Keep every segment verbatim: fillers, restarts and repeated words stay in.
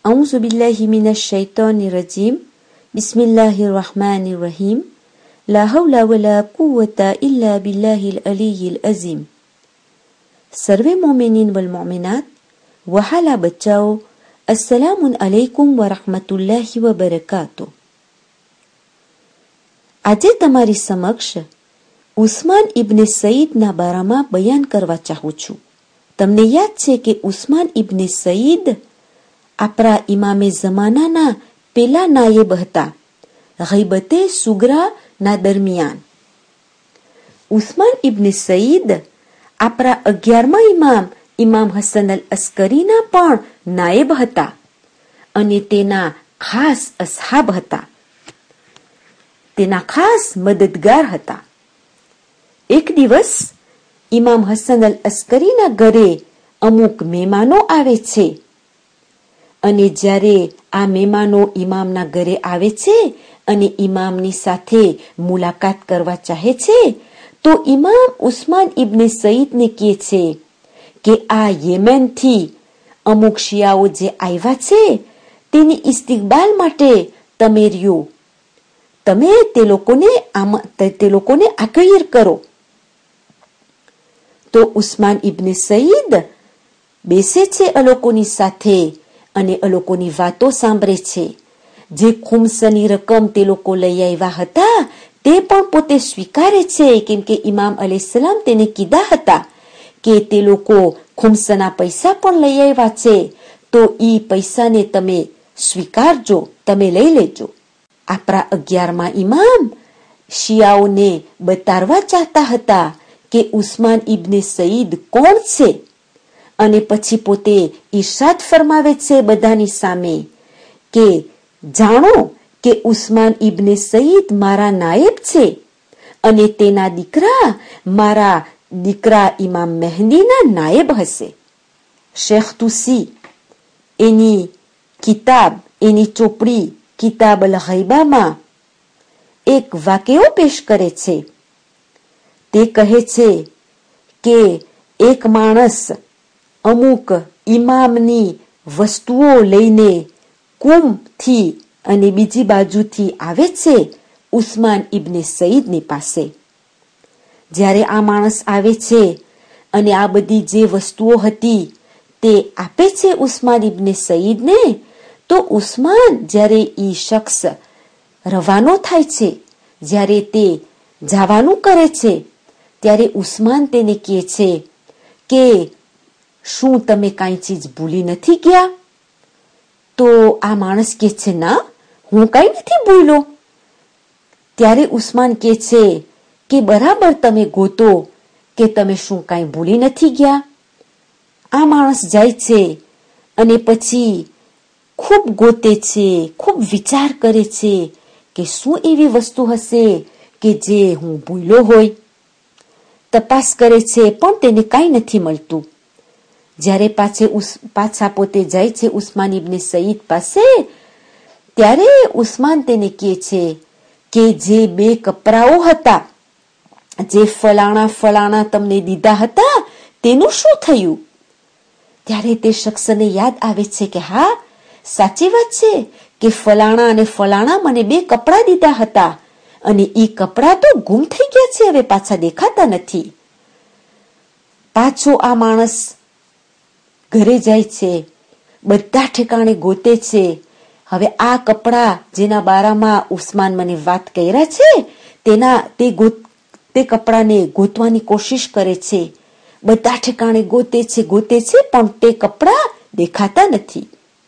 औज़ु बिल्लाहि मिनश शैतानिर रजीम बिस्मिल्लाहिर रहमानिर रहीम ला हौला वला कुव्वता इल्ला बिल्लाहिल अलीयिल अज़ीम। सर्वे मोमिनीन वल मोमिनात वहाला बच्चाओ, अस्सलामुन अलैकुम व रहमतुल्लाहि व बरकातुह। આજે તમારી સમક્ષ ઉસ્માન ઇબ્ને સઈદના બારામાં બયાન કરવા ચાહું છું। તમને યાદ છે કે ઉસ્માન ઇબ્ને સઈદ આપણા ઇમામે ઝમાનાના પેલા નાયબ હતા, ગઈબતે સુગરાના દરમિયાન। ઉસ્માન ઇબ્ને સઈદ આપણા અગિયારમા ઇમામ ઇમામ હસન અલ અસ્કરીના પણ નાયબ હતા અને તેના ખાસ અસહાબ હતા, તેના ખાસ મદદગાર હતા। એક દિવસ ઇમામ હસન અલ અસ્કરીના ઘરે અમુક મહેમાનો આવે છે અને જ્યારે આ મહેમાનો ઇમામના ઘરે આવે છે અને ઇમામની સાથે મુલાકાત કરવા ચાહે છે તો ઇમામ ઉસ્માન ઇબ્ને સઈદને કહે છે કે આ યેમેનથી અમુક શિયાઓ જે આવ્યા છે તેની ઇસ્તિકબાલ માટે તમે રહ્યો, તમે તે લોકોને તે લોકોને આકયર કરો। તો ઉસ્માન ઇબ્ને સઈદ બેસે છે એ લોકોની સાથે અને એ લોકોની વાતો સાંભળે છે। જે ખુમસની રકમ તે લોકો લઈ આવ્યા હતા તે પણ પોતે સ્વીકારે છે, કેમ કે ઇમામ અલૈહિસ્સલામ તેને કીધા હતા કે તે લોકો ખુમસના પૈસા પણ લઈ આવ્યા છે, તો ઈ પૈસાને તમે સ્વીકારજો, તમે લઈ લેજો। આપણા અગિયારમા ઇમામ શિયાઓને બતાવવા ચાહતા હતા કે ઉસ્માન ઇબ્ને સઈદ કોણ છે અને પછી પોતે ઇરશાદ ફરમાવે છે બધાની સામે કે જાણો કે ઉસ્માન ઇબ્ને સઈદ મારા નાયબ છે અને તેના દીકરા મારા દીકરા ઇમામ મહેદીના નાયબ હશે। શેખ તુસી એની કિતાબ એની ચોપડી કિતાબ અલ ગૈબામાં એક વાક્યો પેશ કરે છે। તે કહે છે કે એક માણસ અમુક ઇમામની વસ્તુઓ લઈને કુમથી અને બીજી બાજુથી આવે છે ઉસ્માન ઇબ્ને સઈદની પાસે। જ્યારે આ માણસ આવે છે અને આ બધી જે વસ્તુઓ હતી તે આપે છે ઉસ્માન ઇબ્ને સઈદને, તો ઉસ્માન જ્યારે ઈ શખ્સ રવાનો થાય છે, જ્યારે તે જવાનું કરે છે ત્યારે ઉસ્માન તેને કહે છે કે શું તમે કાંઈ ચીજ ભૂલી નથી ગયા? તો આ માણસ કહે છે ના, હું કાંઈ નથી ભૂલ્યો। ત્યારે ઉસ્માન કહે છે કે બરાબર તમે ગોતો કે તમે શું કાંઈ ભૂલી નથી ગયા। આ માણસ જાય છે અને પછી ખૂબ ગોતે છે, ખૂબ વિચાર કરે છે કે શું એવી વસ્તુ હશે કે જે હું ભૂલ્યો હોય। તપાસ કરે છે પણ તેને કાંઈ નથી મળતું। જ્યારે પાછે પાછા પોતે જાય છે ઉસ્માન ઇબ્ને સઈદ પાસે, ત્યારે ઉસ્માન તેને કહે છે કે જે બે કપડાઓ હતા, જે ફલાણા ફલાણા તમને દીધા હતા તેનું શું થયું? ત્યારે તે શખ્સને યાદ આવે છે કે હા, સાચી વાત છે કે ફલાણા અને ફલાણા મને બે કપડા દીધા હતા અને ઈ કપડા તો ગુમ થઈ ગયા છે, હવે પાછા દેખાતા નથી। પાછો આ માણસ ઘરે જાય છે, બધા ઠેકાણે ગોતે છે। હવે આ કપડા જેના બારામાં ઉસ્માન મને વાત કર્યા છે તેના તે તે કપડાને ગોતવાની કોશિશ કરે છે, બધા ઠેકાણે ગોતે છે ગોતે છે પણ તે કપડા દેખાતા નથી।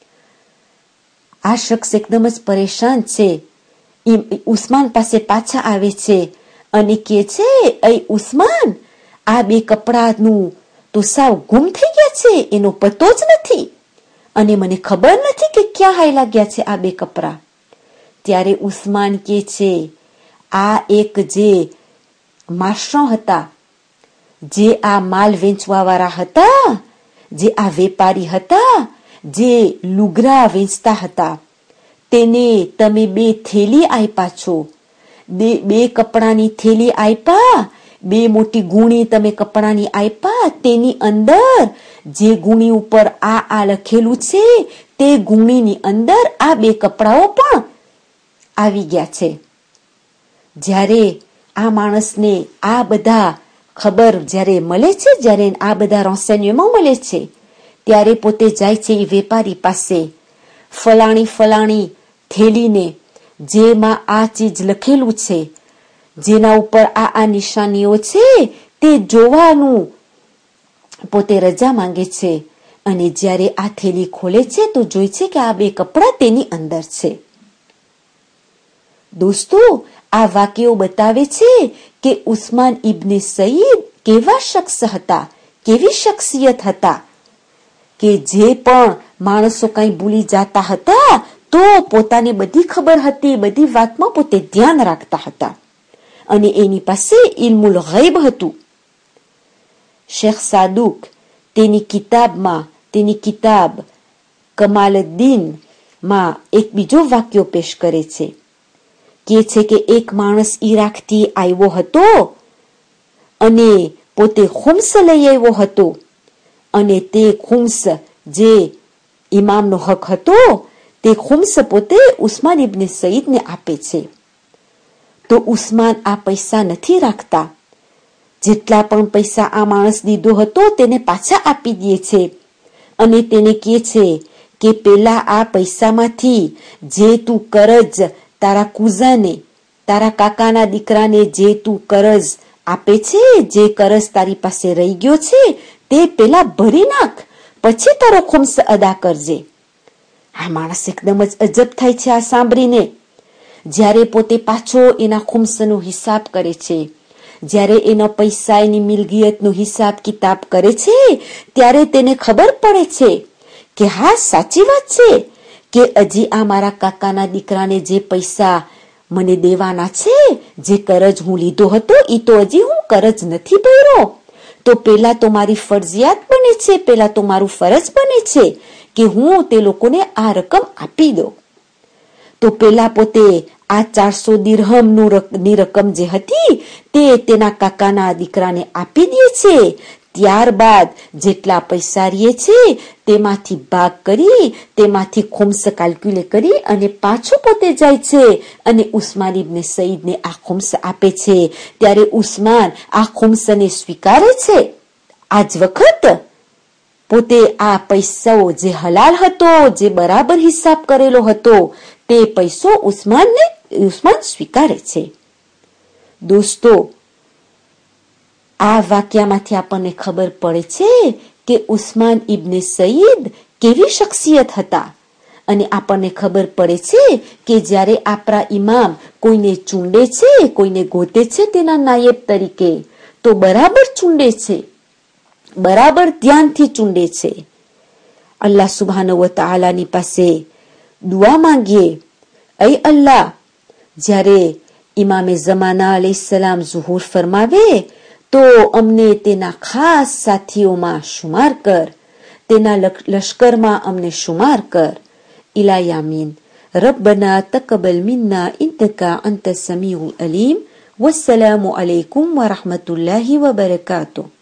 આ શખ્સ એકદમ જ પરેશાન છે, ઉસ્માન પાસે પાછા આવે છે અને કહે છે, એ ઉસ્માન, આ બે કપડાનું તો સાવ ગુમ થઈ ગયા છે, એનો પતો જ નથી અને મને ખબર નથી કે ક્યાં હાયલા ગયા છે આ બે કપડા। ત્યારે ઉસ્માન કહે છે, આ એક જે માર્શો હતા, જે આ માલ વેચવા વાળા હતા, જે આ વેપારી હતા, જે લુગરા વેચતા હતા, તેને તમે બે થેલી આપ્યા છો, બે બે કપડાની થેલી આપ્યા, બે મોટી ગુણી તમે કપડાની આપ્યા, તેની અંદર જે ગુણી ઉપર આ આ લખેલું છે તે ગુણીની અંદર આ બે કપડાઓ પણ આવી ગયા છે. જ્યારે આ માણસને આ બધા ખબર જ્યારે મળે છે, જ્યારે આ બધા રહસ્યમાં મળે છે, ત્યારે પોતે જાય છે એ વેપારી પાસે, ફલાણી ફલાણી થેલીને જેમાં આ ચીજ લખેલું છે, જેના ઉપર આ આ નિશાનીઓ છે, તે જોવાનું પોતે રજા માંગે છે. અને જ્યારે આ થેલી ખોલે છે તો જોઈ છે કે આ બે કપડાં તેની અંદર છે. દોસ્તો, આ વાક્યો બતાવે છે કે ઉસ્માન ઇબ્ને સઈદ કેવા શખ્સ હતા, કેવી શખ્સિયત હતા કે જે પણ માણસો કઈ ભૂલી જતા હતા તો પોતાને બધી ખબર હતી, બધી વાતમાં પોતે ધ્યાન રાખતા હતા અને એની પાસે ઇલ્મુલ ગૈબ હતું. શેખ સાદુક તેની કિતાબમાં તેની કિતાબ કમાલદ્દીન માં એક બીજો વાક્યો પેશ કરે છે. કે છે કે એક માણસ ઈરાકથી આવ્યો હતો અને પોતે ખુમ્સ લઈ આવ્યો હતો અને તે ખુમ્સ જે ઇમામનો હક હતો તે ખુમ્સ પોતે ઉસ્માન ઇબ્ને સઈદને આપે છે. તો ઉસ્માન આ પૈસા નથી રાખતા, જેટલા પણ પૈસા આ માણસ દીધો હતો તેને પાછા આપી દે છે અને તેને કહે છે કે પેલા આ પૈસામાંથી જે તું કરજ તારા કુઝાને, તારા કાકાના દીકરાને જે તું કરજ આપે છે, જે કરજ તારી પાસે રહી ગયો છે તે પેલા ભરી નાખ, પછી તારો ખુમ્સ અદા કરજે. આ માણસ એકદમ જ અજબ થાય છે આ સાંભળીને. જ્યારે પોતે પાછો એના ખુમ્સનો હિસાબ કરે છે, જ્યારે એના પૈસા એની મિલકિયતનો હિસાબ કિતાબ કરે છે, ત્યારે તેને ખબર પડે છે કે હા સાચી વાત છે કે હજી આ મારા કાકાના દીકરાને જે પૈસા મને દેવાના છે, જે કરજ હું લીધો હતો એ તો હજી હું કરજ નથી ભર્યો. તો પેલા તો મારી ફરજિયાત બને છે, પેલા તો મારું ફરજ બને છે કે હું તે લોકોને આ રકમ આપી દઉં. તો પેલા પોતે આ ચારસો દિરહમ ની રકમ જે હતી તે તેના કાકાના દીકરાને આપી દે છે. ત્યારબાદ જેટલા પૈસા રહે છે તેમાંથી ભાગ કરી, તેમાંથી ખુમ્સ કેલ્ક્યુલેટ કરી અને પાછું પોતે જાય છે અને ઉસ્માન ઇબ્ને સઈદને આ ખુમ્સ આપે છે. ત્યારે ઉસ્માન આ ખુમ્સને સ્વીકારે છે. આજ વખત પોતે આ પૈસો જે હલાલ હતો, જે બરાબર હિસાબ કરેલો હતો, તે પૈસો ઉસ્માનને ઉસ્માન સ્વીકારે છે. દોસ્તો, આ વાક્યમાંથી આપણને ખબર પડે છે કે ઉસ્માન ઇબ્ને સઈદ કેવી શખ્સિયત હતા અને આપણને ખબર પડે છે કે જ્યારે આપણા ઇમામ કોઈને ચૂંડે છે, કોઈને ગોતે છે તેના નાયબ તરીકે, તો બરાબર ચૂંડે છે, બરાબર ધ્યાનથી ચૂંડે છે. અલ્લાહ સુબ્હાનહુ વ તઆલાની પાસે દુઆ માંગીએ, ऐ अल्लाह, જ્યારે ઇમામે ઝમાના અલૈહિસ્સલામ ઝુહુર ફરમાવે તો અમને તેના ખાસ સાથીઓમાં શુમાર કર, તેના લશ્કરમાં અમને શુમાર કર. ઇલા યામીન. રબ્બના તકબલ મિન્ના ઇન્નકા અંત સમીઉલ અલીમ. વસ્સલામુ અલૈકુમ વ રહમતુલ્લાહિ વ બરકાતુહુ.